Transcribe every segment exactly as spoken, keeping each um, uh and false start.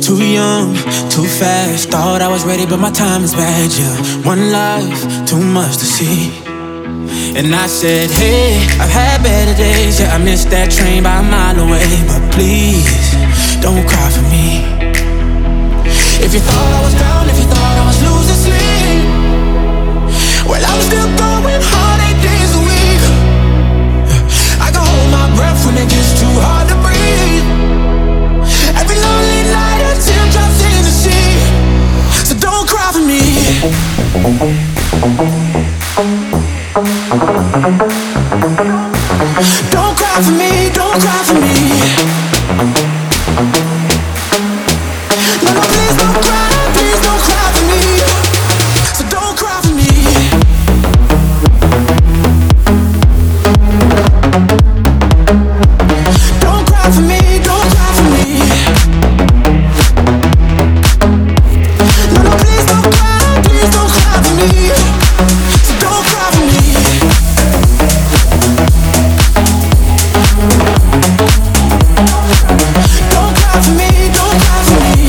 Too young, too fast. Thought I was ready, but my time is bad. Yeah, one life, too much to see. And I said, hey, I've had better days. Yeah, I missed that train by a mile away. But please, don't cry for me. If you thought I was down, if you thought I was losing sleep, well, I'm still going hard eight days a week. I can hold my breath when it gets too hard to breathe. Every lonely night a tear drops in the sea. So don't cry for me. Don't cry for me, don't cry for me. No, no, please don't cry, please don't cry for me. So don't cry for me. Don't cry for me, don't cry for me. No, no, please don't cry, please don't cry for me. So don't cry for me. Don't cry for me, don't cry for me.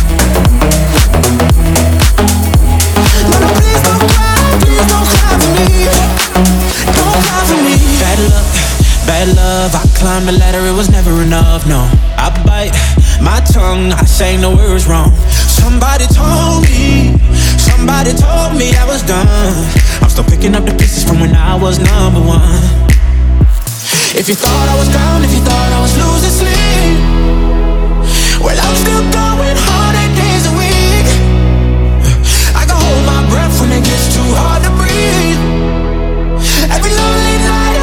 No, no, please don't cry, please don't cry for me. Don't cry for me. Bad luck, bad love. I climbed the ladder, it was never enough, no. I bite my tongue, I say no words wrong. Somebody told me, somebody told me I was done. I'm still picking up the pieces from when I was number one. If you thought I was down, if you thought I was losing sleep, well, I'm still going hard eight days a week. I can hold my breath when it gets too hard to breathe. Every lonely night